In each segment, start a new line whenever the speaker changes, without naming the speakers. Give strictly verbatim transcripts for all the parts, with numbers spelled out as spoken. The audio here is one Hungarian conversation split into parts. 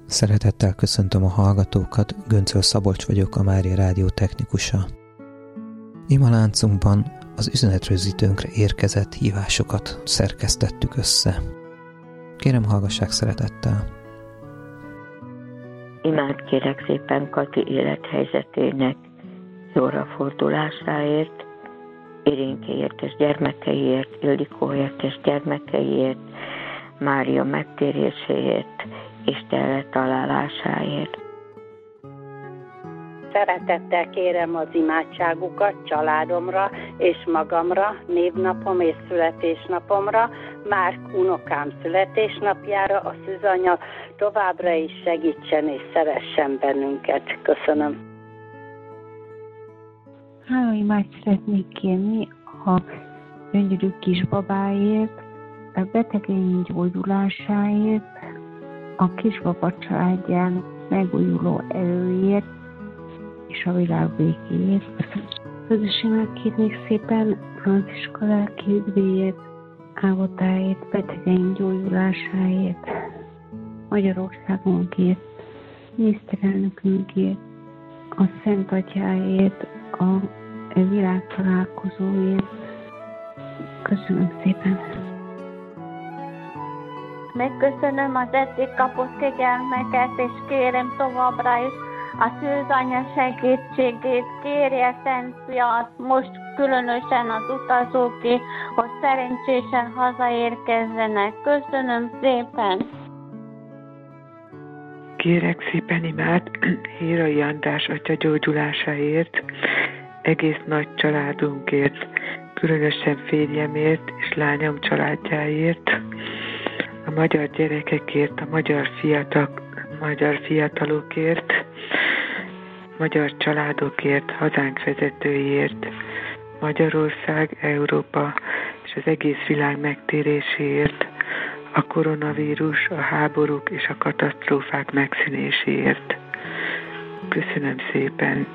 Szeretettel köszöntöm a hallgatókat, Göncöl Szabolcs vagyok, a Mária Rádió technikusa. Ima láncunkban az üzenetrögzítőnkre érkezett hívásokat szerkesztettük össze. Kérem, hallgassák szeretettel!
Imát kérek szépen Kati élethelyzetének jóra fordulásáért, Irénkéért és gyermekeiért, Ildikóért és gyermekeiért, Mária megtéréséért, Istenre találásáért.
Szeretettel kérem az imádságukat családomra és magamra, névnapom és születésnapomra, Márk unokám születésnapjára, a szűzanya továbbra is segítsen és szeressen bennünket. Köszönöm.
Hála imád szeretnék kérni a gyönyörű kisbabáért, a betegeink gyógyulásáért, a kisbaba családjának megújuló erőért és a világ békéért. Közösen kérnék szépen Franciska lelki üdvéért, állatáért, betegeink gyógyulásáért, Magyarországunkért, miniszterelnökünkért, a Szent Atyáért, a világtalálkozóért. Köszönöm szépen!
Megköszönöm az eddig kapott kegyelmeket, és kérem továbbra is a szűzanya segítségét, kérje Szent Fiat, most különösen az utazóké, hogy szerencsésen hazaérkezzenek. Köszönöm szépen!
Kérek szépen imát Hérai András atya gyógyulásáért, egész nagy családunkért, különösen férjemért és lányom családjáért, a magyar gyerekekért, a magyar, fiatal, magyar fiatalokért, magyar családokért, hazánk vezetőiért, Magyarország, Európa és az egész világ megtéréséért, a koronavírus, a háborúk és a katasztrófák megszűnéséért. Köszönöm szépen!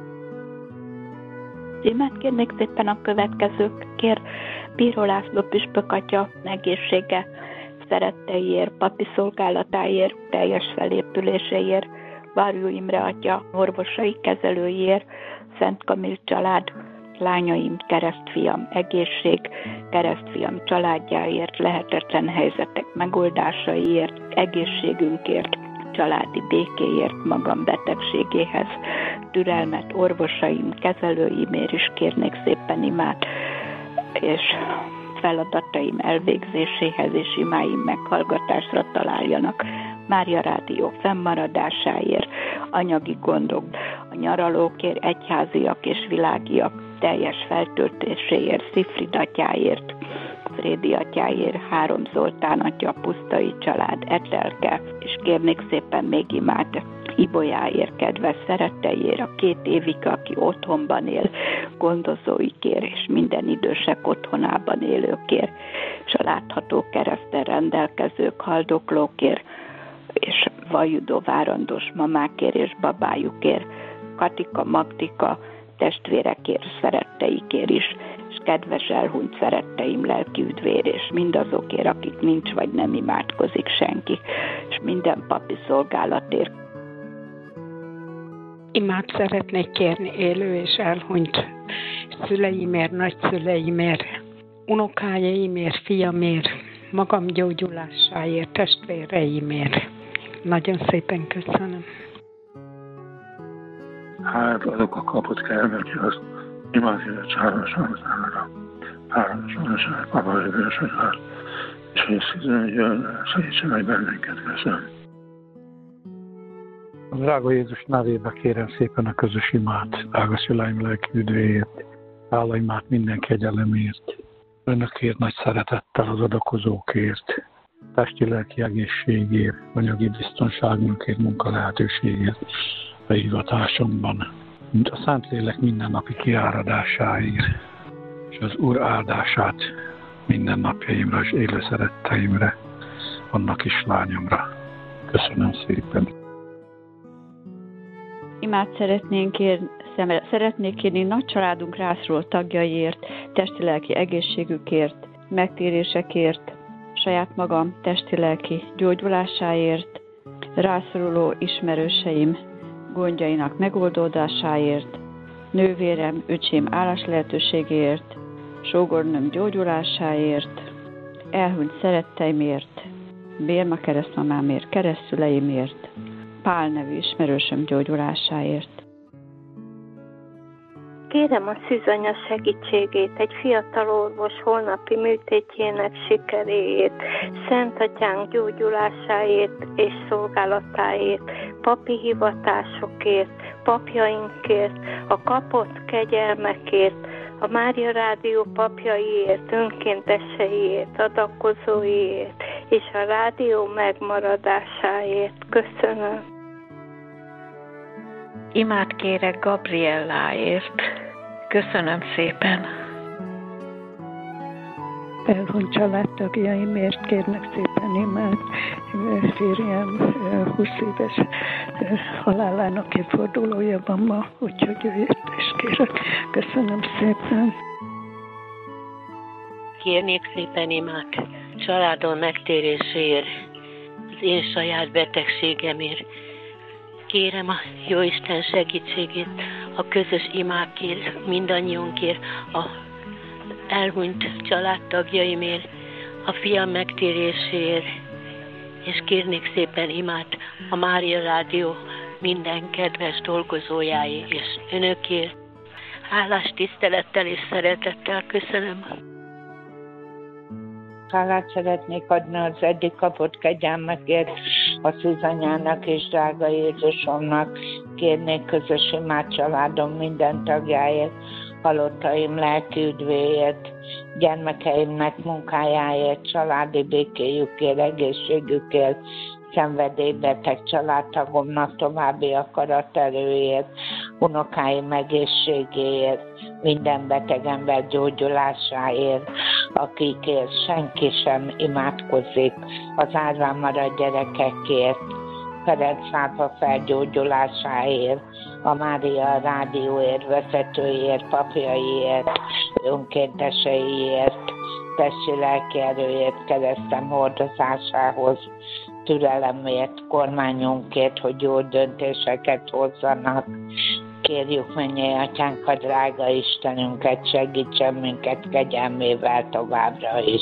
Imát kérnék szépen a következőkért: Bíró László püspök atya egészsége, szeretteiért, papi szolgálatáért, teljes felépüléséért, Varjú Imre atya orvosai kezelőiért, Szent Kamil család, lányaim, keresztfiam egészség, keresztfiam családjáért, lehetetlen helyzetek megoldásaiért, egészségünkért, családi békéért, magam betegségéhez, türelmet orvosaim, kezelőimért is kérnék szépen imát, és feladataim elvégzéséhez és imáim meghallgatásra találjanak. Mária Rádió fennmaradásáért, anyagi gondok, a nyaralókért, egyháziak és világiak teljes feltöltéséért, Szifrid atyáért, Frédi atyáért, Három Zoltán atya, Pusztai család, Etelke, és kérnék szépen még imát Ibolyáért, kedves szeretteiért, a két évig, aki otthonban él, gondozóikért, és minden idősek otthonában élőkért, és a látható kereszten rendelkezők, haldoklókért, és vajudó várandós mamákért és babájukért, Katika, Magdika, testvérekért, szeretteikért is, és kedves elhunyt szeretteim lelki üdvér, és mindazokért, akik nincs vagy nem imádkozik senki, és minden papi szolgálatért.
Imát szeretnék kérni élő és elhunyt szüleimért, nagyszüleimért, unokájaimért, fiamért, magam gyógyulásáért, testvéreimért. Nagyon szépen köszönöm.
Hát azok a kapott kelmekhez, imádják csárosan számára, hárosanság, apa jövősödvel, és hogy szízen segítsen meg bennünket, köszönöm.
A drága Jézus nevébe kérem szépen a közös imát, drága szüleim lelki üdvéért, hála imát minden kegyelemért, önökért nagy szeretettel az adakozókért, testi-lelki egészségért, anyagi biztonságunkért, munkalehetőségért, a hivatásomban, mint a Szentlélek mindennapi kiáradásáért, és az Úr áldását minden napjaimra és élő szeretteimre, annak is lányomra. Köszönöm szépen!
Imát szeretnénk kérni, szeretnék kérni nagy családunk rászoruló tagjaiért, testi-lelki egészségükért, megtérésekért, saját magam testi-lelki gyógyulásáért, rászoruló ismerőseim gondjainak megoldódásáért, nővérem, öcsém állás lehetőségéért, sógornőm gyógyulásáért, elhunyt szeretteimért, Bérma keresztmamámért, keresztszüleimért, Pál nevű ismerősöm gyógyulásáért.
Kérem a szűzanya segítségét egy fiatal orvos holnapi műtétjének sikeréért, Szent Atyánk gyógyulásáért és szolgálatáért, papi hivatásokért, papjainkért, a kapott kegyelmekért, a Mária Rádió papjaiért, önkénteseiért, adakozóiért és a rádió megmaradásáért. Köszönöm.
Imát kérek Gabrielláért. Köszönöm szépen.
Elhunyt családtagjaimért kérnek szépen imát. Férjem húsz éves halálának évfordulója van ma, úgyhogy őért is kérek. Köszönöm szépen.
Kérnék szépen imát családon megtéréséért, az én saját betegségemért. Kérem a Jóisten segítségét a közös imákért, mindannyiunkért, a elhunyt családtagjaimért, a fiam megtéréséért, és kérnék szépen imát a Mária Rádió minden kedves dolgozójáért és önökért. Hálás tisztelettel és szeretettel köszönöm.
Hálát szeretnék adni az eddig kapott kegyelmekért, a szűzanyának és drága Jézusomnak. Kérnék közös imát családom minden tagjáért, halottaim lelki üdvéért, gyermekeimnek munkájáért, családi békéjükért, egészségükért, szenvedélybeteg családtagomnak további akaraterőért, unokáim egészségéért, minden beteg ember gyógyulásáért, akikért senki sem imádkozik, az árván maradt gyerekekért, Ferenc pápa felgyógyulásáért, a Mária Rádióért, vezetőért, papjaiért, önkénteseiért, testi-lelki erőért, keresztem hordozásához, türelemért, kormányunkért, hogy jó döntéseket hozzanak. Kérjük mennyei Atyánk, a drága Istenünket, segítsen minket kegyelmével továbbra is.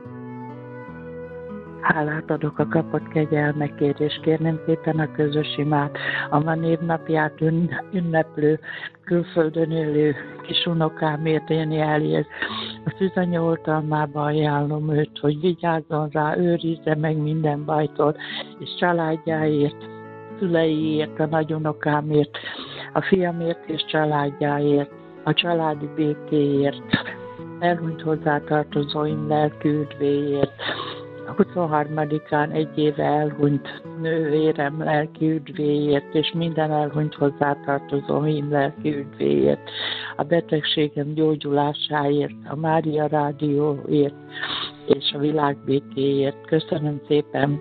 Hálát adok a kapott kegyelmekért, és kérném szépen a közös imát, a ma névnapját ünneplő, külföldön élő kis unokámért, én Elihez. A szűzanya oltalmába ajánlom őt, hogy vigyázzon rá, őrizze meg minden bajtól, és családjáért, szüleiért, a nagyunokámért, a fiamért és családjáért, a családi békéért, elhunyt hozzátartozóim lelki üdvéért, a huszonharmadikán egy éve elhunyt nővérem lelki üdvéért, és minden elhunyt hozzátartozóim lelki üdvéért, a betegségem gyógyulásáért, a Mária Rádióért, és a világ békéért. Köszönöm szépen!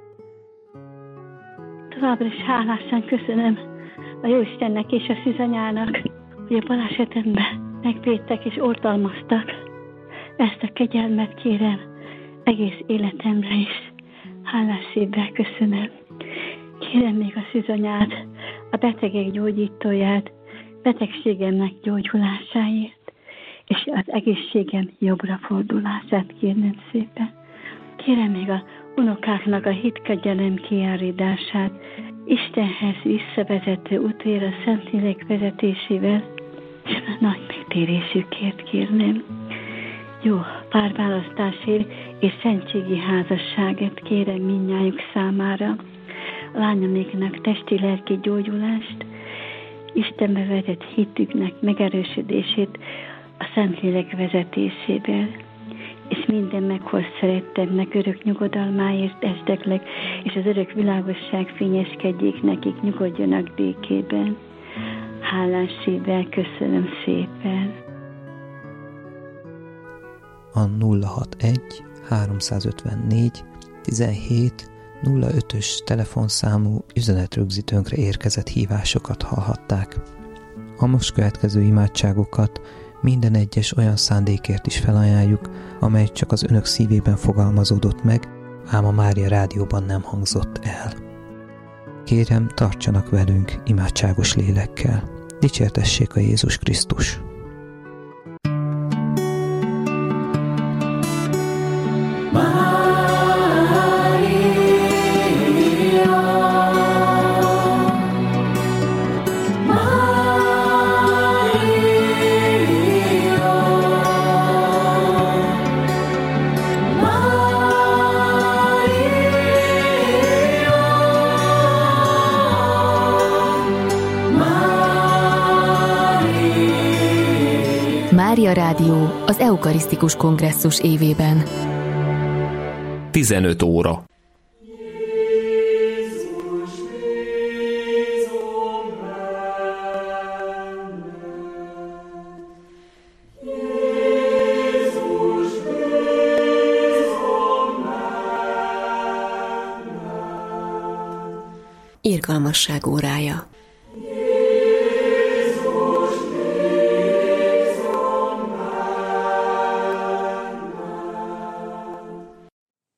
Továbbra is hálásan köszönöm a Jóistennek és a szűzanyának, hogy a balesetemben megvédtek és oltalmaztak. Ezt a kegyelmet kérem egész életemre is. Hálás szívvel köszönöm. Kérem még a szűzanyát, a betegek gyógyítóját, betegségemnek gyógyulásáért, és az egészségem jobbra fordulását kérnem szépen. Kérem még a unokáknak a hitkegyelem kiárítását, Istenhez visszavezető útjára a Szentlélek vezetésével, és a nagy megtérésükért kérnem. Jó párválasztásért és szentségi házasságot kérem mindnyájuk számára, a lányoméknak testi-lelki gyógyulást, Istenbe vetett hitüknek megerősödését a Szentlélek vezetésével, és minden meghozt szerettemnek örök nyugodalmáért esteklek, és az örök világosság fényeskedjék nekik, nyugodjanak békében. Hálás szívvel köszönöm szépen.
A nulla hatvanegy háromszázötvennégy tizenhét nulla ötös telefonszámú üzenetrögzítőnkre érkezett hívásokat hallhatták. A most következő imádságokat minden egyes olyan szándékért is felajánljuk, amely csak az önök szívében fogalmazódott meg, ám a Mária Rádióban nem hangzott el. Kérem, tartsanak velünk imádságos lélekkel. Dicsértessék a Jézus Krisztus!
Mária Rádió az Eukarisztikus Kongresszus évében.
tizenöt óra.
Irgalmasság órája.